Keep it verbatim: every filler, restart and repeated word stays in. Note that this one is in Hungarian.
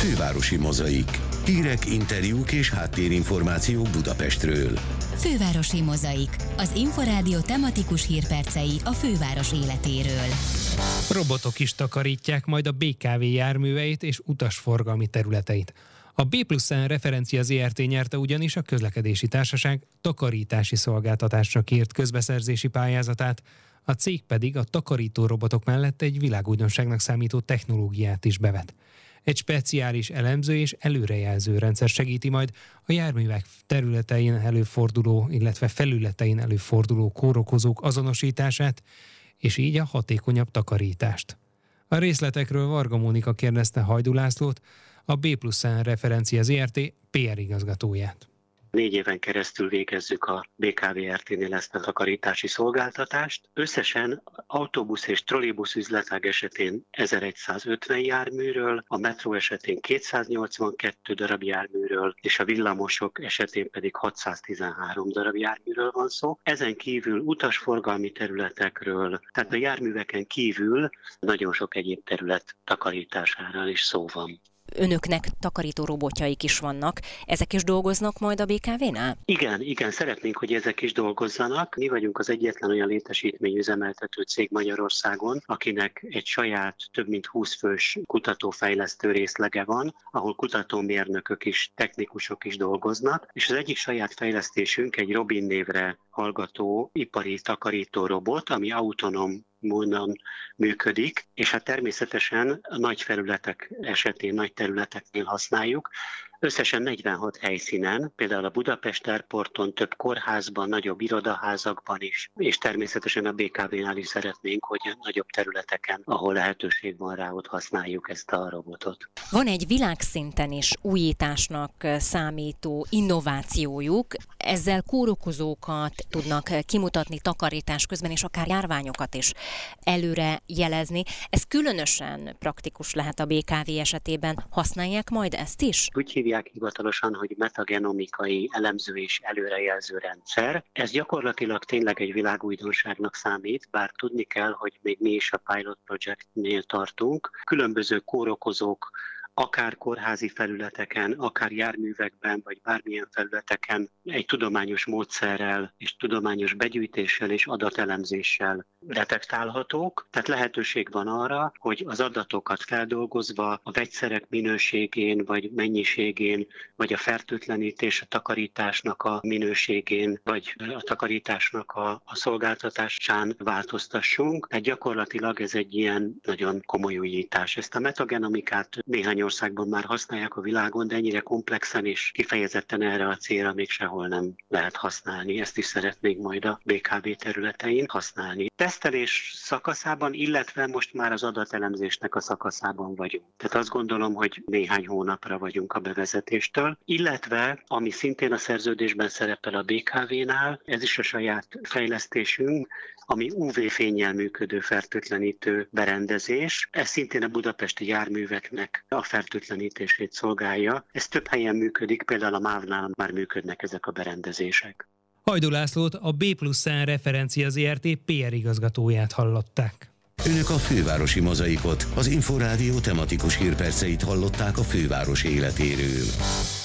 Fővárosi Mozaik. Hírek, interjúk és háttérinformációk Budapestről. Fővárosi Mozaik. Az Inforádió tematikus hírpercei a főváros életéről. Robotok is takarítják majd a bé ká vé járműveit és utasforgalmi területeit. A B plusz N Referencia zé er té nyerte ugyanis a közlekedési társaság takarítási szolgáltatásra kért közbeszerzési pályázatát, a cég pedig a takarító robotok mellett egy világújdonságnak számító technológiát is bevet. Egy speciális elemző és előrejelző rendszer segíti majd a járművek területein előforduló, illetve felületein előforduló kórokozók azonosítását, és így a hatékonyabb takarítást. A részletekről Varga Mónika kérdezte Hajdú Lászlót, a B plusz N Referencia zé er té pé er igazgatóját. Négy éven keresztül végezzük a bé ká vé er té-nél ezt a takarítási szolgáltatást. Összesen autóbusz és trollibusz üzletág esetén ezerszázötven járműről, a metró esetén kétszáznyolcvankettő darab járműről, és a villamosok esetén pedig hatszáztizenhárom darab járműről van szó. Ezen kívül utasforgalmi területekről, tehát a járműveken kívül nagyon sok egyéb terület takarításáról is szó van. Önöknek takarító robotjaik is vannak. Ezek is dolgoznak majd a bé ká vé-nál? Igen, igen, szeretnénk, hogy ezek is dolgozzanak. Mi vagyunk az egyetlen olyan létesítményüzemeltető cég Magyarországon, akinek egy saját több mint húsz fős kutatófejlesztő részlege van, ahol kutatómérnökök is, technikusok is dolgoznak, és az egyik saját fejlesztésünk egy Robin névre hallgató ipari takarító robot, ami autonóm módon működik, és hát természetesen a nagy felületek esetén, nagy területeknél használjuk. Összesen negyvenhat helyszínen, például a Budapest Airporton, több kórházban, nagyobb irodaházakban is, és természetesen a bé ká vé-nál is szeretnénk, hogy nagyobb területeken, ahol lehetőség van rá, ott használjuk ezt a robotot. Van egy világszinten is újításnak számító innovációjuk, ezzel kórokozókat tudnak kimutatni takarítás közben, és akár járványokat is előre jelezni. Ez különösen praktikus lehet a bé ká vé esetében. Használják majd ezt is? Úgy hívják hivatalosan, hogy metagenomikai elemző és előrejelző rendszer. Ez gyakorlatilag tényleg egy világújdonságnak számít, bár tudni kell, hogy még mi is a Pilot Project-nél tartunk. Különböző kórokozók, akár kórházi felületeken, akár járművekben, vagy bármilyen felületeken egy tudományos módszerrel és tudományos begyűjtéssel és adatelemzéssel detektálhatók. Tehát lehetőség van arra, hogy az adatokat feldolgozva a vegyszerek minőségén, vagy mennyiségén, vagy a fertőtlenítés, a takarításnak a minőségén, vagy a takarításnak a, a szolgáltatásán változtassunk. Tehát gyakorlatilag ez egy ilyen nagyon komoly újítás. Ezt a metagenomikát néhány országban már használják a világon, de ennyire komplexen és kifejezetten erre a célra még sehol nem lehet használni. Ezt is szeretnénk majd a bé ká vé területein használni. Tesztelés szakaszában, illetve most már az adatelemzésnek a szakaszában vagyunk. Tehát azt gondolom, hogy néhány hónapra vagyunk a bevezetéstől, illetve ami szintén a szerződésben szerepel a bé ká vé-nál, ez is a saját fejlesztésünk, ami ú vé-fénnyel működő fertőtlenítő berendezés. Ez szintén a budapesti járműveknek a fertőtlenítését szolgálja. Ez több helyen működik, például a MÁV-nál már működnek ezek a berendezések. Hajdú Lászlót, a B plusz N Referencia zé er té pé er igazgatóját hallották. Önök a Fővárosi Mozaikot, az Inforádió tematikus hírperceit hallották a főváros életéről.